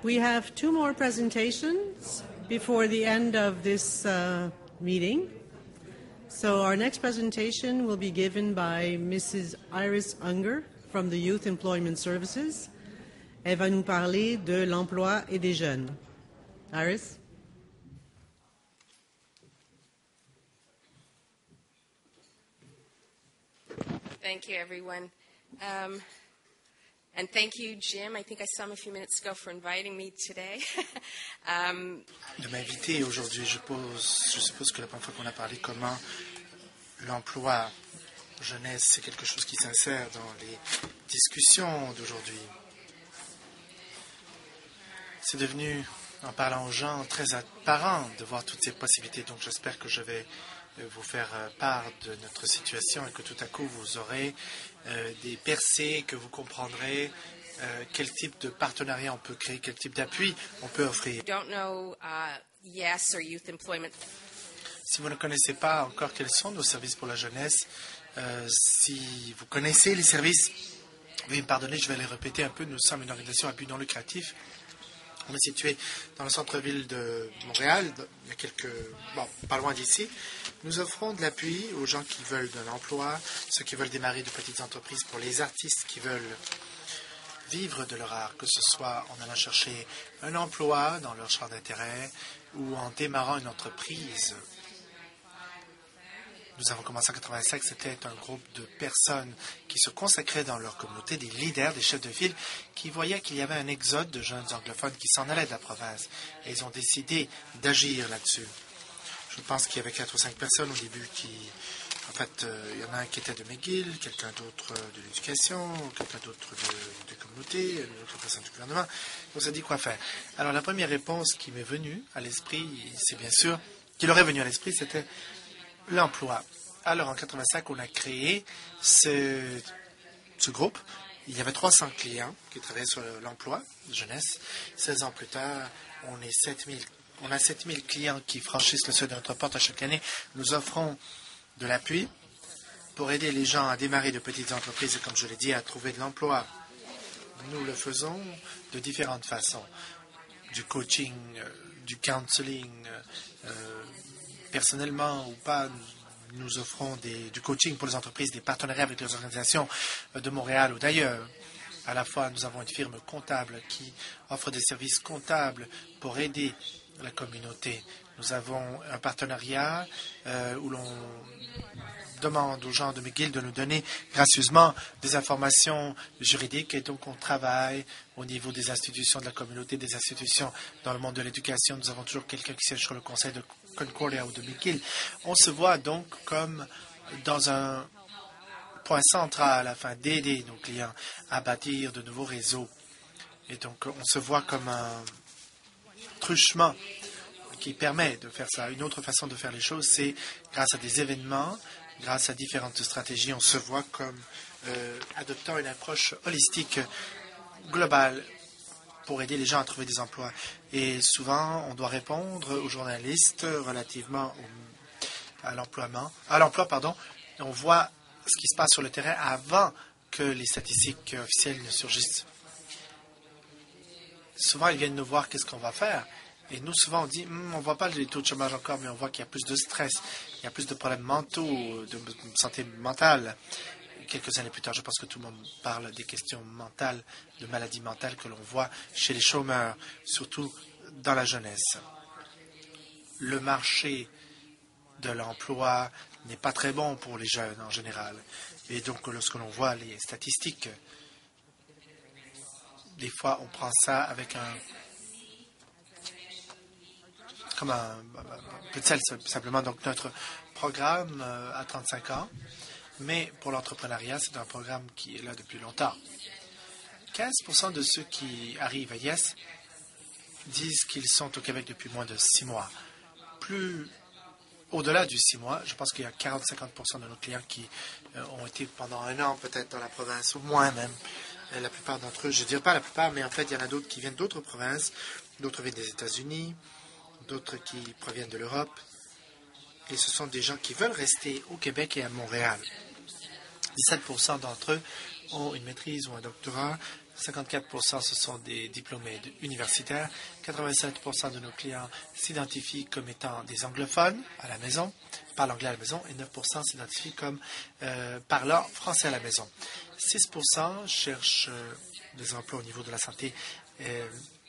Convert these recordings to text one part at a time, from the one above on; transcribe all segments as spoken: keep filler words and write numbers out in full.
We have two more presentations before the end of this uh, meeting. So our next presentation will be given by Missus Iris Unger from the Youth Employment Services. Elle va nous parler de l'emploi et des jeunes. Iris? Thank you, everyone. Um, and thank you, Jim. I think I saw him a few minutes ago for inviting me today. um, de m'inviter aujourd'hui. Je, pose, je suppose que la première fois qu'on a parlé comment l'emploi jeunesse, c'est quelque chose qui s'insère dans les discussions d'aujourd'hui. C'est devenu, en parlant aux gens, très apparent de voir toutes ces possibilités. Donc j'espère que je vais vous faire part de notre situation et que tout à coup vous aurez euh, des percées, que vous comprendrez euh, quel type de partenariat on peut créer, quel type d'appui on peut offrir. Don't know, uh, yes, or youth employment. Si vous ne connaissez pas encore quels sont nos services pour la jeunesse, euh, si vous connaissez les services, veuillez me pardonner, je vais les répéter un peu. Nous sommes une organisation à but non lucratif. On est situé dans le centre-ville de Montréal, il y a quelques, bon, pas loin d'ici. Nous offrons de l'appui aux gens qui veulent de l'emploi, ceux qui veulent démarrer de petites entreprises, pour les artistes qui veulent vivre de leur art, que ce soit en allant chercher un emploi dans leur champ d'intérêt ou en démarrant une entreprise. Nous avons commencé en quatre-vingt-cinq, c'était un groupe de personnes qui se consacraient dans leur communauté, des leaders, des chefs de ville, qui voyaient qu'il y avait un exode de jeunes anglophones qui s'en allaient de la province. Et ils ont décidé d'agir là-dessus. Je pense qu'il y avait quatre ou cinq personnes au début qui... En fait, euh, il y en a un qui était de McGill, quelqu'un d'autre de l'éducation, quelqu'un d'autre de, de communauté, une autre personne du gouvernement. On s'est dit quoi faire. Alors la première réponse qui m'est venue à l'esprit, c'est bien sûr, qui leur est venue à l'esprit, c'était l'emploi. Alors, en quatre-vingt-cinq, on a créé ce, ce groupe. Il y avait trois cents clients qui travaillaient sur l'emploi de jeunesse. seize ans plus tard, on, est sept mille, on a sept mille clients qui franchissent le seuil de notre porte à chaque année. Nous offrons de l'appui pour aider les gens à démarrer de petites entreprises et, comme je l'ai dit, à trouver de l'emploi. Nous le faisons de différentes façons. Du coaching, euh, du counseling, euh, personnellement ou pas, nous offrons des, du coaching pour les entreprises, des partenariats avec les organisations de Montréal ou d'ailleurs. À la fois, nous avons une firme comptable qui offre des services comptables pour aider la communauté. Nous avons un partenariat euh, où l'on demande aux gens de McGill de nous donner gracieusement des informations juridiques et donc on travaille au niveau des institutions de la communauté, des institutions dans le monde de l'éducation. Nous avons toujours quelqu'un qui siège sur le conseil de Concordia ou de McGill. On se voit donc comme dans un point central afin d'aider nos clients à bâtir de nouveaux réseaux. Et donc on se voit comme un truchement qui permet de faire ça. Une autre façon de faire les choses, c'est grâce à des événements, grâce à différentes stratégies, on se voit comme euh, adoptant une approche holistique, globale, pour aider les gens à trouver des emplois. Et souvent, on doit répondre aux journalistes relativement au, à l'emploi, à l'emploi, pardon. On voit ce qui se passe sur le terrain avant que les statistiques officielles ne surgissent. Souvent, ils viennent nous voir qu'est-ce qu'on va faire. Et nous, souvent, on dit, hm, on ne voit pas les taux de chômage encore, mais on voit qu'il y a plus de stress, il y a plus de problèmes mentaux, de santé mentale. Quelques années plus tard, je pense que tout le monde parle des questions mentales, de maladies mentales que l'on voit chez les chômeurs, surtout dans la jeunesse. Le marché de l'emploi n'est pas très bon pour les jeunes en général. Et donc, lorsque l'on voit les statistiques, des fois, on prend ça avec un... comme un, un peu de sel, simplement. Donc, notre programme euh, a trente-cinq ans. Mais pour l'entrepreneuriat, c'est un programme qui est là depuis longtemps. quinze pour cent de ceux qui arrivent à Yes disent qu'ils sont au Québec depuis moins de six mois. Plus au-delà du six mois, je pense qu'il y a quarante à cinquante pour cent de nos clients qui euh, ont été pendant un an peut-être dans la province, ou moins même. Et la plupart d'entre eux, je ne dirais pas la plupart, mais en fait, il y en a d'autres qui viennent d'autres provinces, d'autres viennent des États-Unis, d'autres qui proviennent de l'Europe. Et ce sont des gens qui veulent rester au Québec et à Montréal. dix-sept pour cent d'entre eux ont une maîtrise ou un doctorat. cinquante-quatre pour cent ce sont des diplômés universitaires. quatre-vingt-sept pour cent de nos clients s'identifient comme étant des anglophones à la maison, parlent anglais à la maison, et neuf pour cent s'identifient comme euh, parlant français à la maison. six pour cent cherchent euh, des emplois au niveau de la santé. Euh,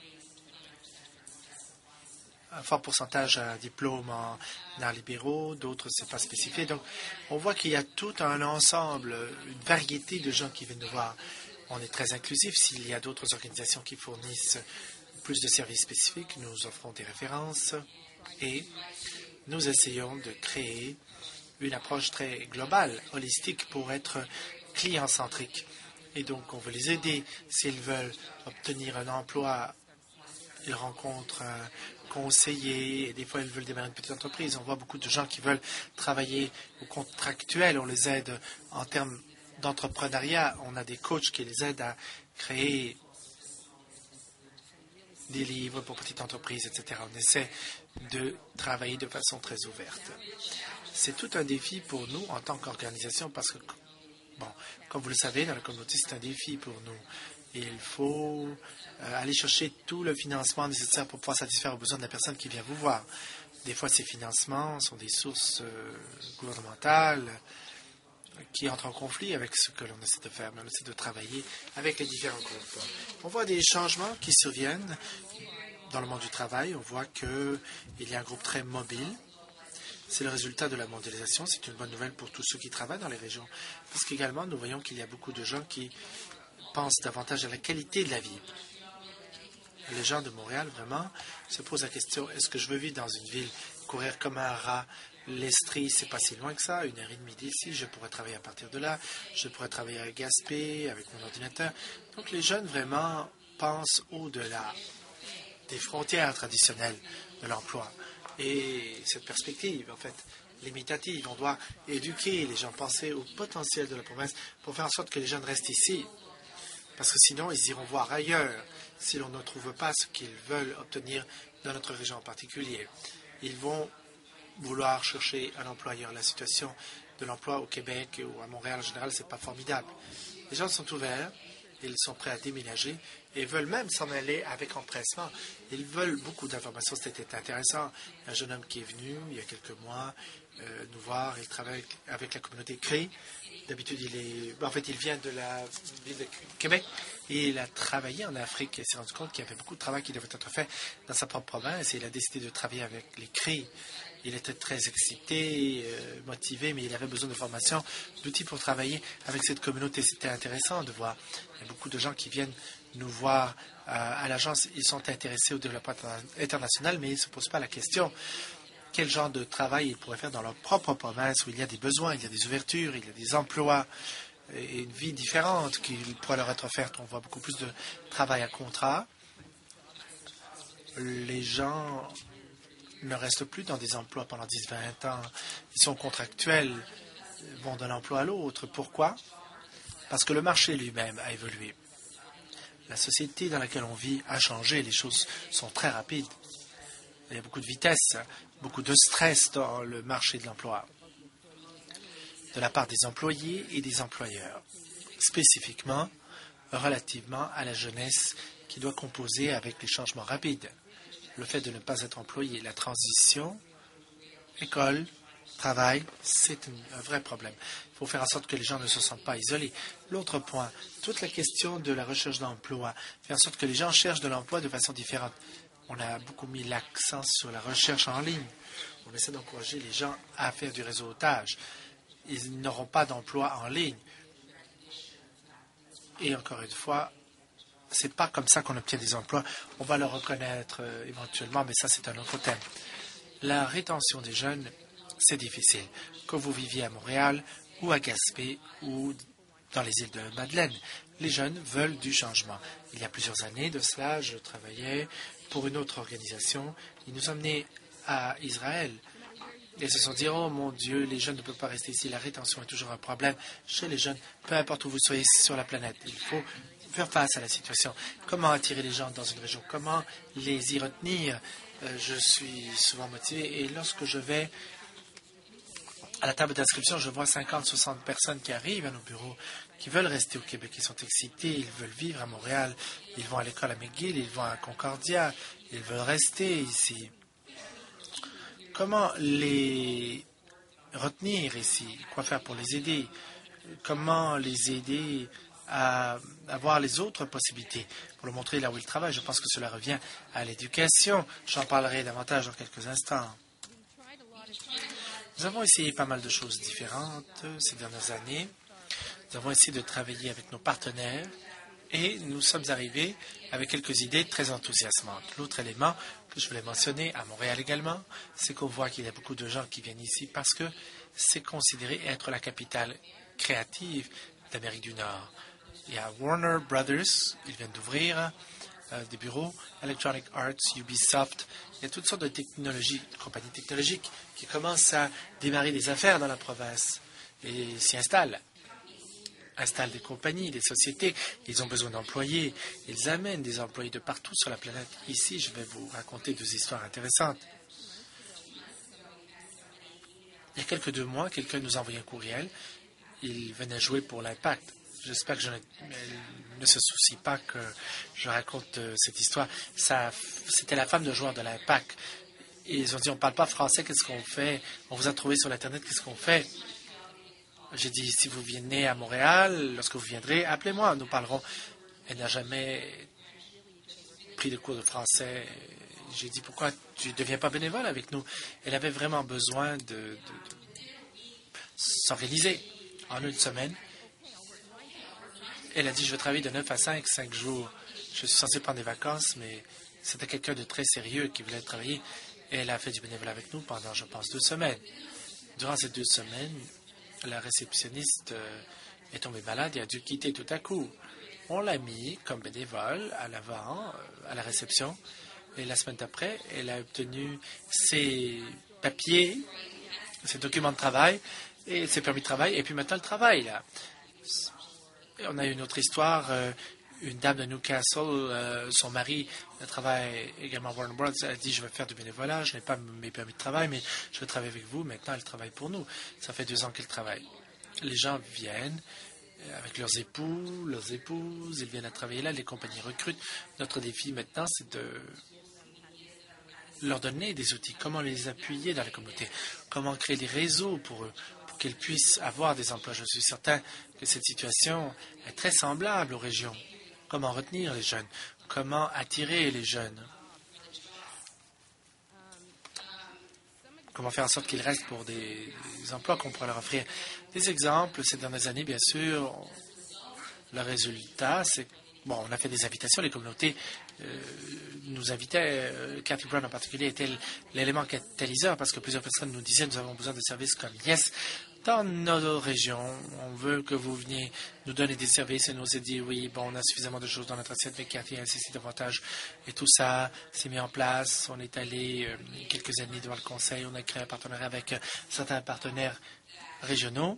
un fort pourcentage a un diplôme en arts libéraux, d'autres c'est pas spécifié. Donc, on voit qu'il y a tout un ensemble, une variété de gens qui viennent nous voir. On est très inclusif. S'il y a d'autres organisations qui fournissent plus de services spécifiques, nous offrons des références et nous essayons de créer une approche très globale, holistique, pour être client-centrique. Et donc, on veut les aider. S'ils veulent obtenir un emploi, ils rencontrent un conseiller, et des fois, ils veulent démarrer une petite entreprise. On voit beaucoup de gens qui veulent travailler au contractuel. On les aide en termes d'entrepreneuriat. On a des coachs qui les aident à créer des livres pour petites entreprises, et cetera. On essaie de travailler de façon très ouverte. C'est tout un défi pour nous en tant qu'organisation parce que, bon, comme vous le savez, dans la communauté, c'est un défi pour nous. Et il faut euh, aller chercher tout le financement nécessaire pour pouvoir satisfaire aux besoins de la personne qui vient vous voir. Des fois, ces financements sont des sources euh, gouvernementales qui entrent en conflit avec ce que l'on essaie de faire, mais on essaie de travailler avec les différents groupes. On voit des changements qui surviennent dans le monde du travail. On voit qu'il y a un groupe très mobile. C'est le résultat de la mondialisation. C'est une bonne nouvelle pour tous ceux qui travaillent dans les régions. Parce qu'également, nous voyons qu'il y a beaucoup de gens qui pensent davantage à la qualité de la vie. Les gens de Montréal, vraiment, se posent la question, est-ce que je veux vivre dans une ville, courir comme un rat? L'Estrie, c'est pas si loin que ça, une heure et demie d'ici, je pourrais travailler à partir de là, je pourrais travailler à Gaspé, avec mon ordinateur. Donc les jeunes, vraiment, pensent au-delà des frontières traditionnelles de l'emploi. Et cette perspective, en fait, limitative, on doit éduquer les gens, penser au potentiel de la province pour faire en sorte que les jeunes restent ici. Parce que sinon, ils iront voir ailleurs si l'on ne trouve pas ce qu'ils veulent obtenir dans notre région en particulier. Ils vont vouloir chercher un employeur. La situation de l'emploi au Québec ou à Montréal en général, ce n'est pas formidable. Les gens sont ouverts, ils sont prêts à déménager et veulent même s'en aller avec empressement. Ils veulent beaucoup d'informations. C'était intéressant. Un jeune homme qui est venu il y a quelques mois euh, nous voir, il travaille avec la communauté Cree. D'habitude, il est, en fait, il vient de la ville de Québec et il a travaillé en Afrique. Il s'est rendu compte qu'il y avait beaucoup de travail qui devait être fait dans sa propre province et il a décidé de travailler avec les Cree. Il était très excité, euh, motivé, mais il avait besoin de formation, d'outils pour travailler avec cette communauté. C'était intéressant de voir. Il y a beaucoup de gens qui viennent nous voir euh, à l'agence. Ils sont intéressés au développement international, mais ils ne se posent pas la question quel genre de travail ils pourraient faire dans leur propre province où il y a des besoins, il y a des ouvertures, il y a des emplois et une vie différente qui pourrait leur être offerte. On voit beaucoup plus de travail à contrat. Les gens ne restent plus dans des emplois pendant dix à vingt ans. Ils sont contractuels, vont d'un emploi à l'autre. Pourquoi? Parce que le marché lui-même a évolué. La société dans laquelle on vit a changé. Les choses sont très rapides. Il y a beaucoup de vitesse, beaucoup de stress dans le marché de l'emploi, de la part des employés et des employeurs, spécifiquement relativement à la jeunesse qui doit composer avec les changements rapides. Le fait de ne pas être employé, la transition, école, travail, c'est un vrai problème. Il faut faire en sorte que les gens ne se sentent pas isolés. L'autre point, toute la question de la recherche d'emploi, faire en sorte que les gens cherchent de l'emploi de façon différente. On a beaucoup mis l'accent sur la recherche en ligne. On essaie d'encourager les gens à faire du réseautage. Ils n'auront pas d'emploi en ligne. Et encore une fois, ce n'est pas comme ça qu'on obtient des emplois. On va le reconnaître euh, éventuellement, mais ça, c'est un autre thème. La rétention des jeunes, c'est difficile. Que vous viviez à Montréal ou à Gaspé ou dans les îles de Madeleine, les jeunes veulent du changement. Il y a plusieurs années de cela, je travaillais pour une autre organisation. Ils nous emmenaient à Israël. Et ils se sont dit, oh mon Dieu, les jeunes ne peuvent pas rester ici. La rétention est toujours un problème chez les jeunes, peu importe où vous soyez sur la planète. Il faut faire face à la situation. Comment attirer les gens dans une région? Comment les y retenir? euh, Je suis souvent motivé. Et lorsque je vais à la table d'inscription, je vois cinquante, soixante personnes qui arrivent à nos bureaux, qui veulent rester au Québec. Ils sont excités, ils veulent vivre à Montréal, ils vont à l'école à McGill, ils vont à Concordia, ils veulent rester ici. Comment les retenir ici? Quoi faire pour les aider? Comment les aider à avoir les autres possibilités pour leur montrer là où ils travaillent? Je pense que cela revient à l'éducation. J'en parlerai davantage dans quelques instants. Nous avons essayé pas mal de choses différentes ces dernières années. Nous avons essayé de travailler avec nos partenaires et nous sommes arrivés avec quelques idées très enthousiasmantes. L'autre élément que je voulais mentionner à Montréal également, c'est qu'on voit qu'il y a beaucoup de gens qui viennent ici parce que c'est considéré être la capitale créative d'Amérique du Nord. Il y a Warner Brothers, ils viennent d'ouvrir euh, des bureaux, Electronic Arts, Ubisoft. Il y a toutes sortes de technologies, de compagnies technologiques qui commencent à démarrer des affaires dans la province et s'y installent. Installent des compagnies, des sociétés, ils ont besoin d'employés, ils amènent des employés de partout sur la planète. Ici, je vais vous raconter deux histoires intéressantes. Il y a quelques deux mois, quelqu'un nous a envoyé un courriel. Il venait jouer pour l'Impact. J'espère que je ne, ne se soucie pas que je raconte euh, cette histoire. Ça, c'était la femme de joueur de l'Impact. Et ils ont dit, on ne parle pas français, qu'est-ce qu'on fait? On vous a trouvé sur l'Internet, qu'est-ce qu'on fait? J'ai dit, si vous venez à Montréal, lorsque vous viendrez, appelez-moi, nous parlerons. Elle n'a jamais pris de cours de français. J'ai dit, pourquoi tu ne deviens pas bénévole avec nous? Elle avait vraiment besoin de, de, de s'organiser en une semaine. Elle a dit, je vais travailler de neuf à cinq, cinq jours. Je suis censé prendre des vacances, mais c'était quelqu'un de très sérieux qui voulait travailler. Et elle a fait du bénévolat avec nous pendant, je pense, deux semaines. Durant ces deux semaines, la réceptionniste euh, est tombée malade et a dû quitter tout à coup. On l'a mis comme bénévole à l'avant, euh, à la réception. Et la semaine d'après, elle a obtenu ses papiers, ses documents de travail et ses permis de travail. Et puis maintenant, elle travaille là. Et on a une autre histoire. Euh, une dame de Newcastle, euh, son mari travaille également à Warner Bros. Elle a dit, je vais faire du bénévolat, je n'ai pas mes permis de travail, mais je vais travailler avec vous. Maintenant, elle travaille pour nous. Ça fait deux ans qu'elle travaille. Les gens viennent avec leurs époux, leurs épouses, ils viennent à travailler là, les compagnies recrutent. Notre défi maintenant, c'est de leur donner des outils, comment les appuyer dans la communauté, comment créer des réseaux pour eux, pour qu'ils puissent avoir des emplois. Je suis certain que cette situation est très semblable aux régions. Comment retenir les jeunes? Comment attirer les jeunes? Comment faire en sorte qu'ils restent pour des, des emplois qu'on pourrait leur offrir? Des exemples, ces dernières années, bien sûr, le résultat, c'est bon, on a fait des invitations, les communautés euh, nous invitaient, euh, Cathy Brown en particulier était l'élément catalyseur parce que plusieurs personnes nous disaient nous avons besoin de services comme Yes dans nos régions. On veut que vous veniez nous donner des services et nous a dit oui, bon, on a suffisamment de choses dans notre assiette, mais Cathy a insisté davantage et tout ça s'est mis en place. On est allé euh, quelques années devant le conseil, on a créé un partenariat avec euh, certains partenaires régionaux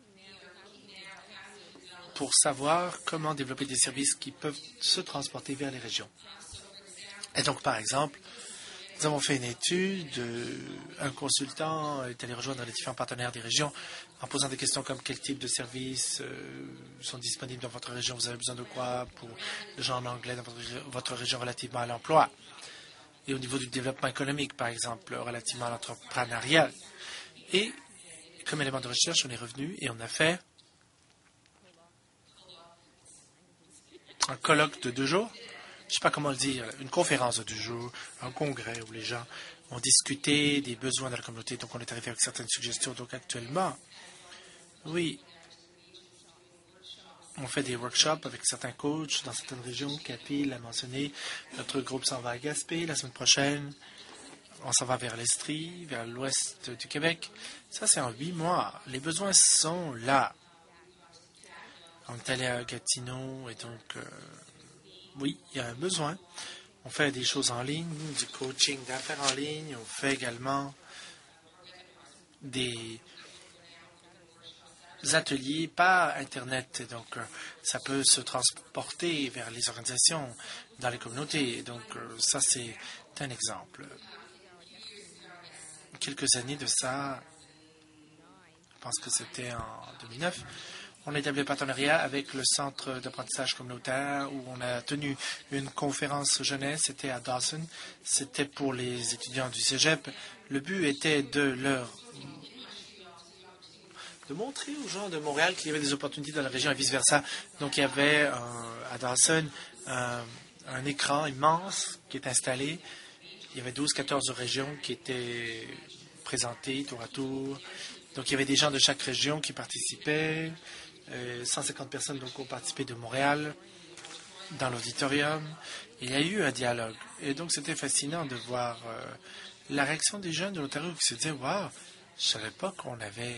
pour savoir comment développer des services qui peuvent se transporter vers les régions. Et donc, par exemple, nous avons fait une étude, euh, un consultant est allé rejoindre les différents partenaires des régions en posant des questions comme quel type de services euh, sont disponibles dans votre région, vous avez besoin de quoi pour les gens en anglais dans votre, votre région relativement à l'emploi. Et au niveau du développement économique, par exemple, relativement à l'entrepreneuriat. Et comme élément de recherche, on est revenu et on a fait un colloque de deux jours, je ne sais pas comment le dire, une conférence de deux jours, un congrès où les gens ont discuté des besoins de la communauté. Donc, on est arrivé avec certaines suggestions. Donc, actuellement, oui, on fait des workshops avec certains coachs dans certaines régions. Cathy l'a mentionné. Notre groupe s'en va à Gaspé la semaine prochaine. On s'en va vers l'Estrie, vers l'ouest du Québec. Ça, c'est en huit mois. Les besoins sont là. On est allé à Gatineau et donc, euh, oui, il y a un besoin. On fait des choses en ligne, du coaching d'affaires en ligne. On fait également des ateliers par Internet. Et donc, euh, ça peut se transporter vers les organisations dans les communautés. Et donc, euh, ça, c'est un exemple. Quelques années de ça, je pense que c'était en deux mille neuf, On a établi un partenariat avec le centre d'apprentissage communautaire où on a tenu une conférence jeunesse. C'était à Dawson. C'était pour les étudiants du cégep. Le but était de leur de montrer aux gens de Montréal qu'il y avait des opportunités dans la région et vice-versa. Donc, il y avait euh, à Dawson un, un écran immense qui est installé. Il y avait douze quatorze régions qui étaient présentées tour à tour. Donc, il y avait des gens de chaque région qui participaient. Euh, cent cinquante personnes donc, ont participé de Montréal dans l'auditorium. Il y a eu un dialogue. Et donc, c'était fascinant de voir euh, la réaction des jeunes de l'Ontario qui se disaient « Wow, je ne savais pas qu'on avait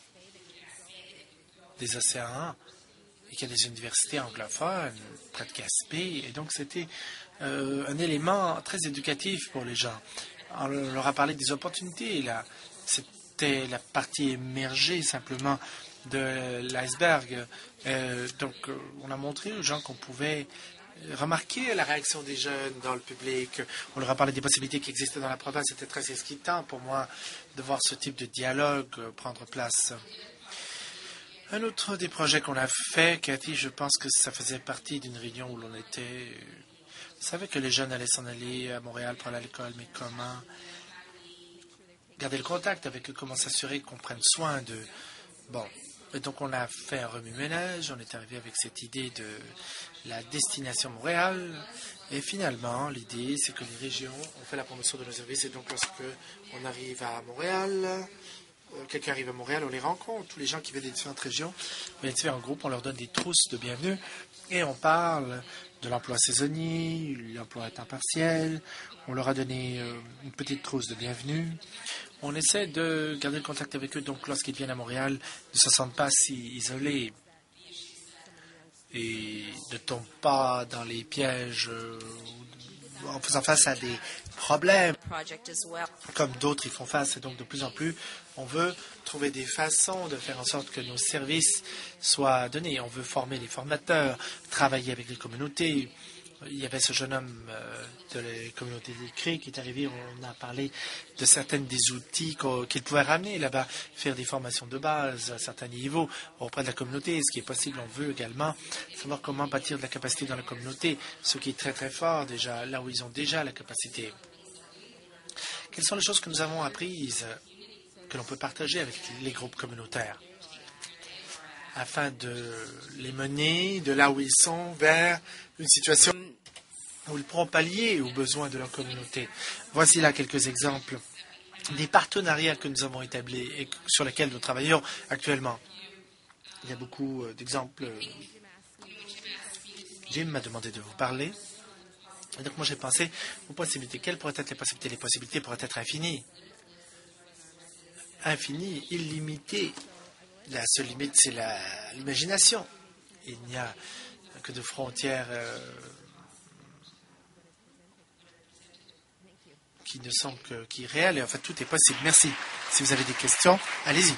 des océans et qu'il y a des universités anglophones près de Gaspé. » Et donc, c'était euh, un élément très éducatif pour les gens. On leur a parlé des opportunités. Là, c'était la partie émergée simplement de l'iceberg. Euh, donc, euh, on a montré aux gens qu'on pouvait remarquer la réaction des jeunes dans le public. On leur a parlé des possibilités qui existaient dans la province. C'était très excitant pour moi de voir ce type de dialogue euh, prendre place. Un autre des projets qu'on a fait, Cathy, je pense que ça faisait partie d'une réunion où l'on était. On savait que les jeunes allaient s'en aller à Montréal pour aller à l'école, mais comment garder le contact avec eux, comment s'assurer qu'on prenne soin d'eux. Bon, et donc on a fait un remue-ménage, on est arrivé avec cette idée de la destination Montréal, et finalement, l'idée, c'est que les régions ont fait la promotion de nos services, et donc lorsque on arrive à Montréal, quelqu'un arrive à Montréal, on les rencontre, tous les gens qui viennent des différentes régions, viennent différents groupes, on leur donne des trousses de bienvenue, et on parle de l'emploi saisonnier, l'emploi à temps partiel, on leur a donné euh, une petite trousse de bienvenue. On essaie de garder le contact avec eux, donc lorsqu'ils viennent à Montréal, ne se sentent pas si isolés et ne tombent pas dans les pièges euh, en faisant face à des problèmes comme d'autres y font face. Et donc, de plus en plus, on veut trouver des façons de faire en sorte que nos services soient donnés. On veut former les formateurs, travailler avec les communautés. Il y avait ce jeune homme euh, de la communauté des Cris qui est arrivé. On a parlé de certains des outils qu'il pouvait ramener là-bas, faire des formations de base à certains niveaux auprès de la communauté. Ce qui est possible, on veut également savoir comment bâtir de la capacité dans la communauté, ce qui est très très fort déjà, là où ils ont déjà la capacité. Quelles sont les choses que nous avons apprises, que l'on peut partager avec les groupes communautaires, afin de les mener de là où ils sont vers une situation où ils pourront pallier aux besoins de leur communauté. Voici là quelques exemples des partenariats que nous avons établis et sur lesquels nous travaillons actuellement. Il y a beaucoup d'exemples. Jim m'a demandé de vous parler. Et donc moi j'ai pensé aux possibilités. Quelles pourraient être les possibilités? Les possibilités pourraient être infinies. Infinies, illimitées. La seule limite, c'est l'imagination. Il n'y a que de frontières euh, qui ne sont que qui réelles. Et en fait, tout est possible. Merci. Si vous avez des questions, allez-y.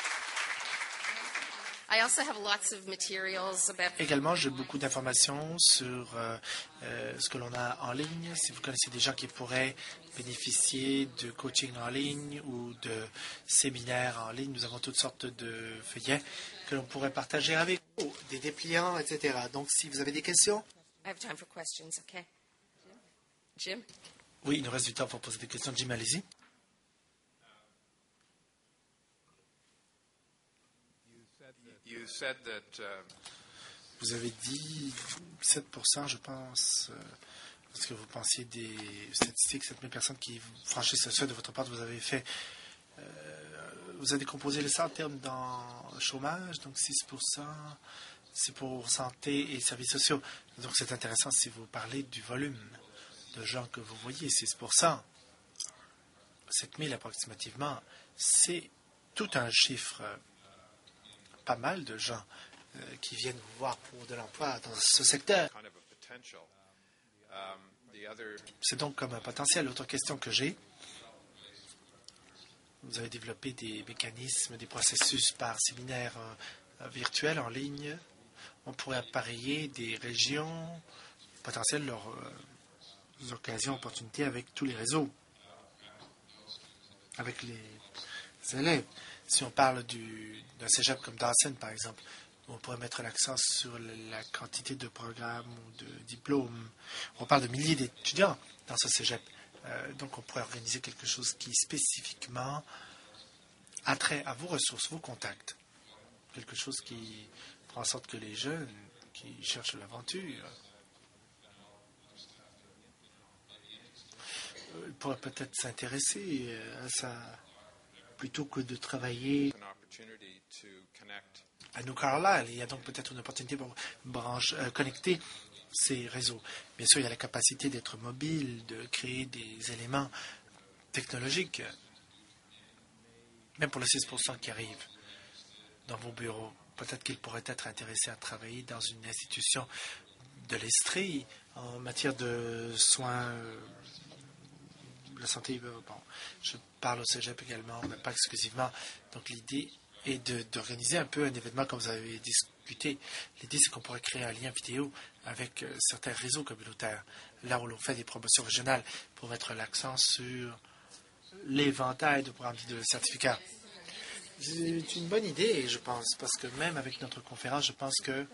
Également, j'ai beaucoup d'informations sur euh, euh, ce que l'on a en ligne. Si vous connaissez des gens qui pourraient bénéficier de coaching en ligne ou de séminaires en ligne, nous avons toutes sortes de feuillets que l'on pourrait partager avec vous, des dépliants, et cetera. Donc, si vous avez des questions. I have time for questions, okay? Jim? Oui, il nous reste du temps pour poser des questions. Jim, allez-y. You said that, uh... Vous avez dit sept pour cent, je pense, euh, parce que vous pensiez des statistiques, sept mille personnes qui franchissent le seuil de votre part, vous avez fait, euh, vous avez décomposé ça en termes dans le chômage, donc six pour cent, c'est pour santé et services sociaux. Donc c'est intéressant si vous parlez du volume de gens que vous voyez, six pour cent, sept mille approximativement, c'est tout un chiffre. Pas mal de gens euh, qui viennent vous voir pour de l'emploi dans ce secteur. C'est donc comme un potentiel. L'autre question que j'ai, vous avez développé des mécanismes, des processus par séminaire euh, virtuel en ligne. On pourrait appareiller des régions potentielles, leurs euh, occasions, opportunités avec tous les réseaux, avec les élèves. Si on parle du, d'un cégep comme Dawson, par exemple, On pourrait mettre l'accent sur la quantité de programmes ou de diplômes. On parle de milliers d'étudiants dans ce cégep. Euh, donc, on pourrait organiser quelque chose qui spécifiquement a trait à vos ressources, vos contacts. Quelque chose qui fera en sorte que les jeunes qui cherchent l'aventure euh, pourraient peut-être s'intéresser à ça plutôt que de travailler An opportunity to connect à New Carlisle. Il y a donc peut-être une opportunité pour branche, euh, connecter ces réseaux. Bien sûr, il y a la capacité d'être mobile, de créer des éléments technologiques, même pour les six pour cent qui arrivent dans vos bureaux. Peut-être qu'ils pourraient être intéressés à travailler dans une institution de l'Estrie en matière de soins, euh, la santé. Euh, bon, je parle au cégep également, mais pas exclusivement. Donc l'idée est de, d'organiser un peu un événement comme vous avez discuté. L'idée, c'est qu'on pourrait créer un lien vidéo avec euh, certains réseaux communautaires, là où l'on fait des promotions régionales, pour mettre l'accent sur l'éventail de programmes de certificats. C'est une bonne idée, je pense, parce que même avec notre conférence, je pense que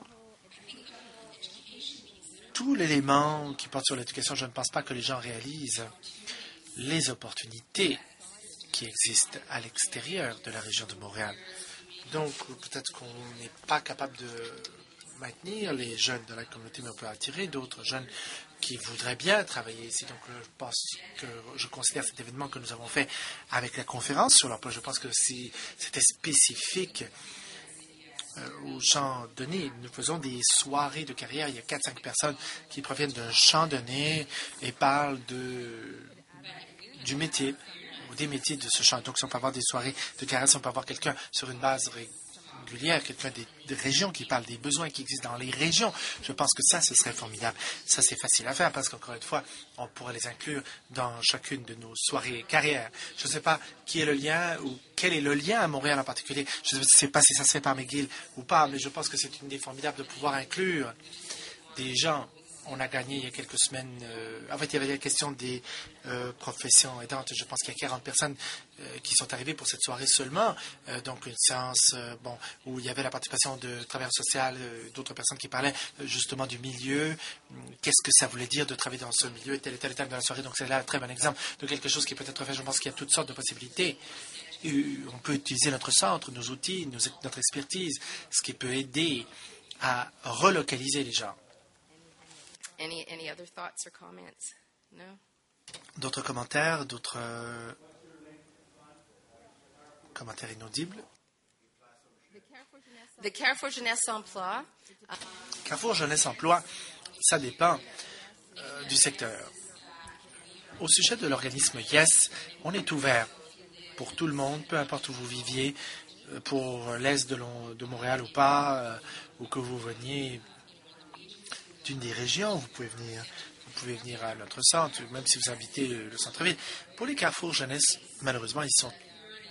tout l'élément qui porte sur l'éducation, je ne pense pas que les gens réalisent les opportunités qui existent à l'extérieur de la région de Montréal. Donc, peut-être qu'on n'est pas capable de maintenir les jeunes de la communauté, mais on peut attirer d'autres jeunes qui voudraient bien travailler ici. Donc, je pense que je considère cet événement que nous avons fait avec la conférence sur l'emploi. Je pense que si c'était spécifique euh, aux champs donnés, nous faisons des soirées de carrière. Il y a quatre cinq personnes qui proviennent d'un champ donné et parlent de, du métier ou des métiers de ce champ. Donc, si on peut avoir des soirées de carrière, si on peut avoir quelqu'un sur une base régulière, quelqu'un des, des régions qui parle des besoins qui existent dans les régions, je pense que ça, ce serait formidable. Ça, c'est facile à faire parce qu'encore une fois, on pourrait les inclure dans chacune de nos soirées carrières. Je ne sais pas qui est le lien ou quel est le lien à Montréal en particulier. Je ne sais pas si ça se fait par McGill ou pas, mais je pense que c'est une idée formidable de pouvoir inclure des gens. On a gagné il y a quelques semaines, euh, en fait, il y avait la question des euh, professions aidantes. Je pense qu'il y a quarante personnes euh, qui sont arrivées pour cette soirée seulement. Euh, donc, une séance euh, bon, où il y avait la participation de travailleurs sociaux, euh, d'autres personnes qui parlaient euh, justement du milieu. Qu'est-ce que ça voulait dire de travailler dans ce milieu, tel et tel et tel de la soirée. Donc, c'est là un très bon exemple de quelque chose qui peut être fait. Je pense qu'il y a toutes sortes de possibilités. Et on peut utiliser notre centre, nos outils, nos, notre expertise, ce qui peut aider à relocaliser les gens. Any, any other thoughts or comments? No? D'autres commentaires, d'autres euh, commentaires inaudibles? The Carrefour Jeunesse Emploi. Uh, Carrefour Jeunesse Emploi, ça dépend euh, du secteur. Au sujet de l'organisme Yes, on est ouvert pour tout le monde, peu importe où vous viviez, euh, pour l'Est de, de Montréal ou pas, euh, ou que vous veniez d'une des régions, vous pouvez venir, vous pouvez venir à notre centre, même si vous habitez le centre-ville. Pour les carrefours jeunesse, malheureusement, ils sont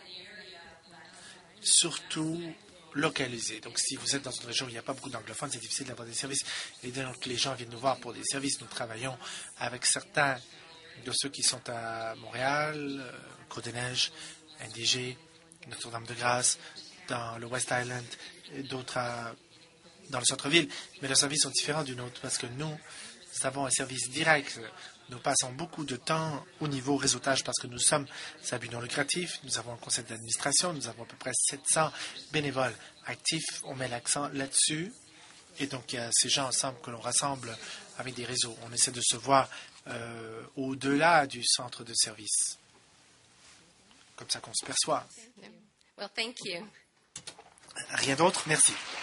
surtout localisés. Donc, si vous êtes dans une région où il n'y a pas beaucoup d'anglophones, c'est difficile d'avoir des services. Et donc, les gens viennent nous voir pour des services. Nous travaillons avec certains de ceux qui sont à Montréal, euh, Côte-des-Neiges, N D G, Notre-Dame-de-Grâce, dans le West Island, et d'autres à dans le centre-ville, mais leurs services sont différents du nôtre parce que nous, nous avons un service direct. Nous passons beaucoup de temps au niveau réseautage parce que nous sommes à but non lucratif. Nous avons un conseil d'administration. Nous avons à peu près sept cents bénévoles actifs. On met l'accent là-dessus. Et donc, il y a ces gens ensemble que l'on rassemble avec des réseaux. On essaie de se voir euh, au-delà du centre de service. Comme ça qu'on se perçoit. well, thank you. Rien d'autre. Merci.